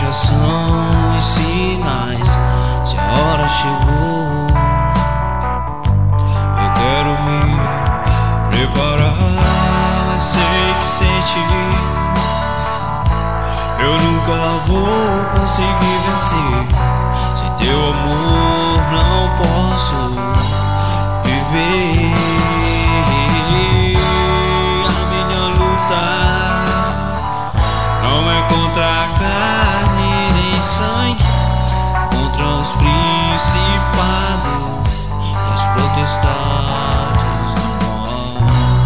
já são os sinais. Se a hora chegou, eu quero me preparar. Sei que sem ti eu nunca vou conseguir vencer. Sem teu amor não posso viver. A minha luta não é contra a carne nem sangue, contra os principados e as potestades do mal.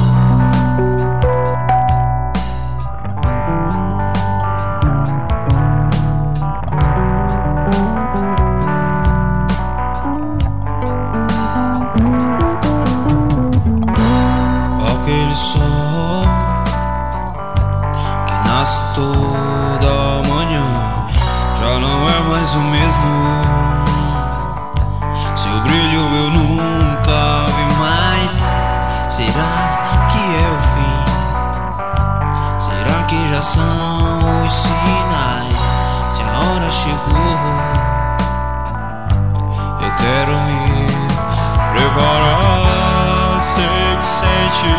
Aquele sol que nasce toda manhã já não é mais o mesmo. Seu brilho eu nunca vi mais. Será que é o fim? Será que já são os sinais? Se a hora chegou, eu quero me preparar. Sei que sem ti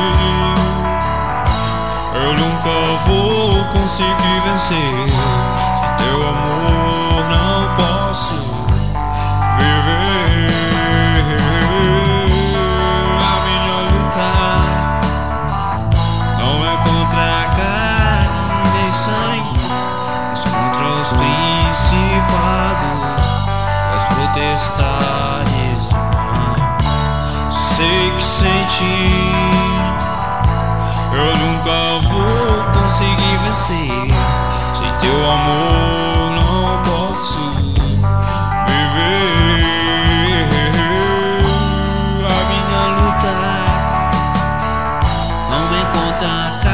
eu nunca vou conseguir vencer. Sem teu amor não posso viver. A minha luta não é contra a carne nem sangue, mas contra os principados e as potestades do mal. Sei que sem ti eu nunca vou conseguir vencer. Sem teu amor não posso viver. A minha luta não é contra a